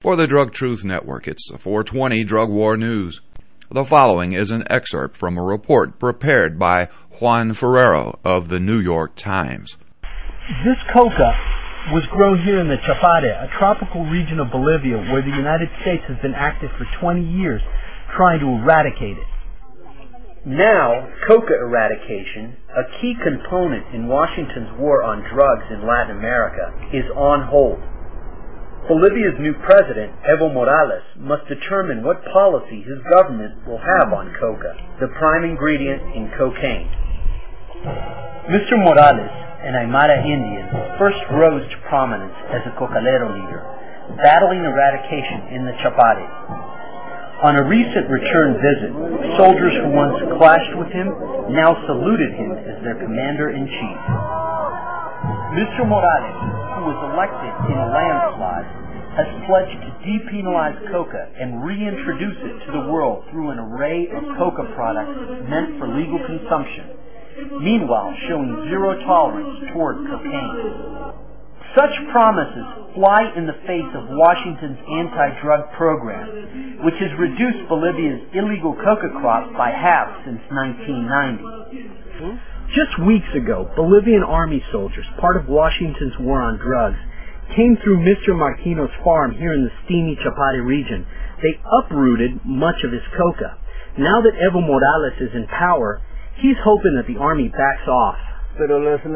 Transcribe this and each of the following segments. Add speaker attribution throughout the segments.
Speaker 1: For the Drug Truth Network, it's the 420 Drug War News. The following is an excerpt from a report prepared by Juan Ferrero of the New York Times.
Speaker 2: This coca was grown here in the Chapare, a tropical region of Bolivia where the United States has been active for 20 years trying to eradicate it.
Speaker 3: Now, coca eradication, a key component in Washington's war on drugs in Latin America, is on hold. Bolivia's new president, Evo Morales, must determine what policy his government will have on coca, the prime ingredient in cocaine. Mr. Morales, an Aymara Indian, first rose to prominence as a cocalero leader, battling eradication in the Chapare. On a recent return visit, soldiers who once clashed with him now saluted him as their commander-in-chief. Mr. Morales, who was elected in a landslide, has pledged to depenalize coca and reintroduce it to the world through an array of coca products meant for legal consumption, meanwhile showing zero tolerance toward cocaine. Such promises fly in the face of Washington's anti-drug program, which has reduced Bolivia's illegal coca crop by half since 1990.
Speaker 2: Just weeks ago, Bolivian army soldiers, part of Washington's war on drugs, came through Mr. Martino's farm here in the steamy Chapare region. They uprooted much of his coca. Now that Evo Morales is in power, he's hoping that the army backs off.
Speaker 4: The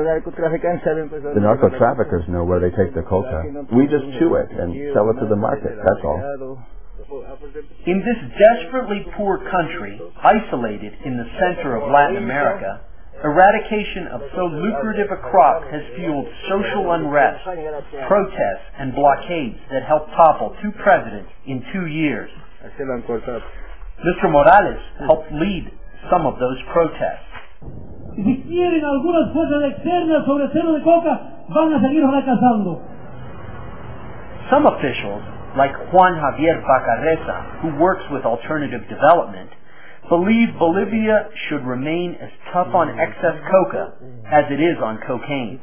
Speaker 4: narco-traffickers know where they take the coca. We just chew it and sell it to the market, that's all.
Speaker 3: In this desperately poor country, isolated in the center of Latin America, eradication of so lucrative a crop has fueled social unrest, protests, and blockades that helped topple two presidents in 2 years. Mr. Morales helped lead some of those protests. Some officials, like Juan Javier Bacarreza, who works with alternative development, believe Bolivia should remain as tough on excess coca as it is on cocaine.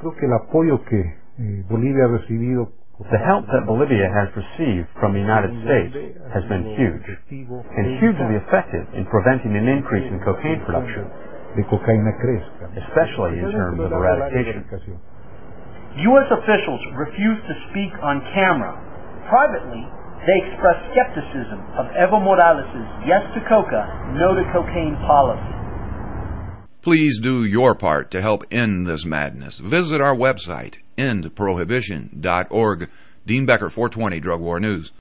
Speaker 5: The help that Bolivia has received from the United States has been huge, and hugely effective in preventing an increase in cocaine production, especially in terms of eradication.
Speaker 3: U.S. officials refuse to speak on camera. Privately, they express skepticism of Evo Morales' yes to coca, no to cocaine policy.
Speaker 1: Please do your part to help end this madness. Visit our website, endprohibition.org. Dean Becker, 420 Drug War News.